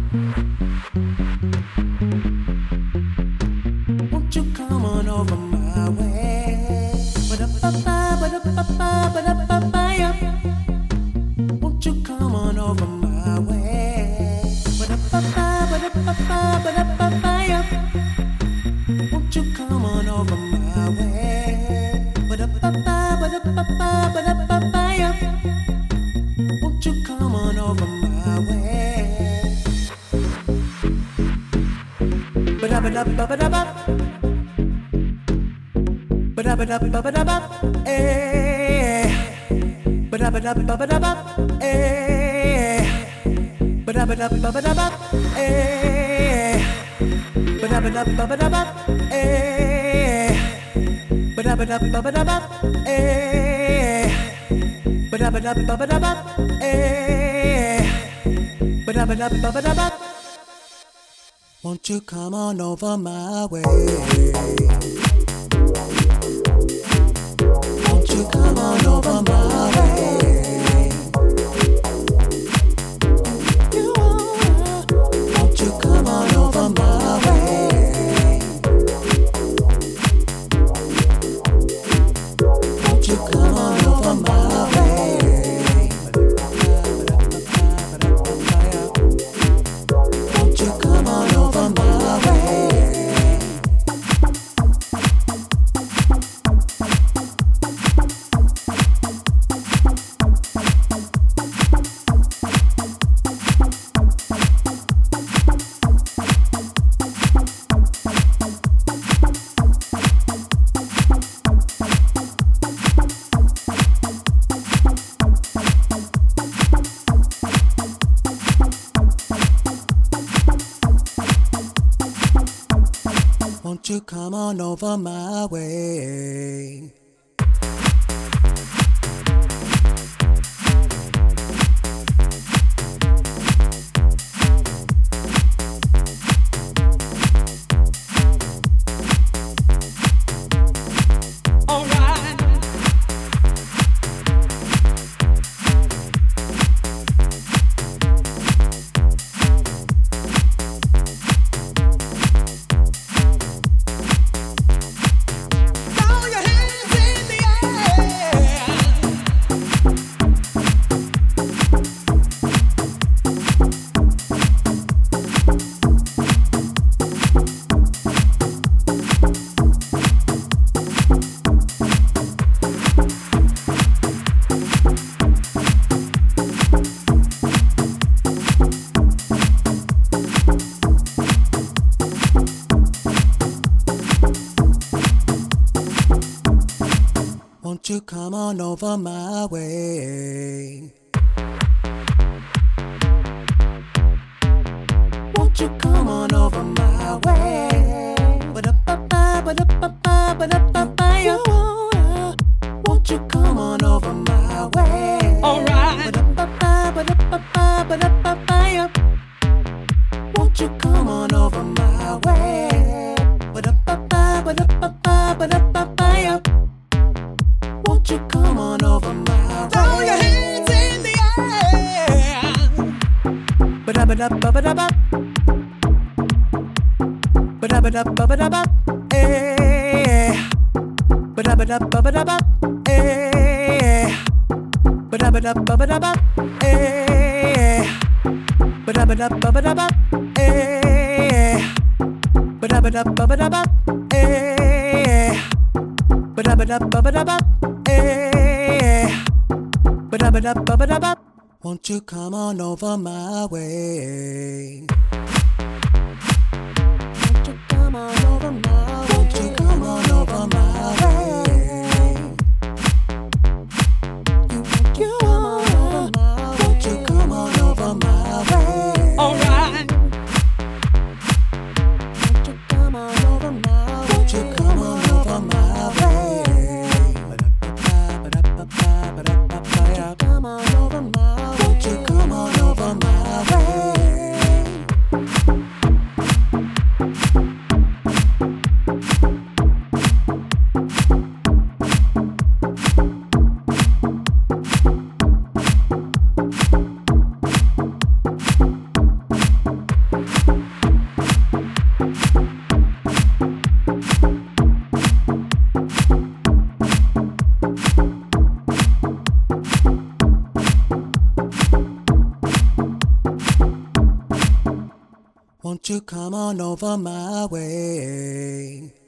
Won't you come on over my way? Ba-da-ba-ba, ba-da-ba-ba, ba-da-ba-ba, yeah. Won't you come on over my way? Ba-da-ba-ba, ba-da-ba-ba, ba-da-ba-ba, yeah. Won't you come on over my way? Ba-da-ba-ba, ba-da-ba-ba, ba-da-ba-ba, yeah. Won't you come on over my way? Ba-da-ba-da-ba-ba-da-ba. Ba-da-ba-da-ba-ba-da-ba. Eh. Ba-da-ba-da-ba-ba-da-ba. Eh. Ba-da-ba-da-ba-ba-da-ba. Eh. Ba-da-ba-da-ba-ba-da-ba. Eh. Ba-da-ba-da-ba-ba-da-ba. Eh. Ba-da-ba-da-ba-ba-da-ba. Eh. Ba-da-ba-da-ba-ba-da-ba. Won't you come on over my way? Won't you come on over my way? Won't you come on over my way? Won't you come on over my way? Won't you come on over my way? Won't you come on over my way? Won't you come on over my way? Won't you come on over my way? Ba-da-ba-ba, ba-da-ba-ba, ba-da-ba-ba, yeah. Won't you come on over my way? Alright. Ba-da-ba-ba, ba-da-ba-ba, ba-da-ba-ba, yeah. Won't you come on over my way? Ba-da-ba-ba, ba-da-ba-ba, ba-da-ba-ba, yeah. Won't you come on over my way? Throw your hands in the air. Ba-da-ba-da-ba-ba-da-ba. Ba-da-ba-da-ba-ba-da-ba. Eh. Ba-da-ba-da-ba-ba-da-ba. Eh. Ba-da-ba-da-ba-ba-da-ba. Eh. Ba-da-ba-da-ba-ba-da-ba. Eh. Ba-da-ba-da-ba-ba-da-ba. Eh. Ba-da-ba-da-ba-ba-da-ba. Eh. Ba-da-ba-da-ba-ba-da-ba. Won't you come on over my way? Won't you come on over my way? Won't you come on over my way? You won't you come on over my way? Alright. Won't you come on over my way? Won't you come on over my way? Ba-da-ba-ba, ba-da-ba-ba, ba-da-ba-ba, yeah. Come on over my way. Won't you come on over my way? Won't you come on over my way?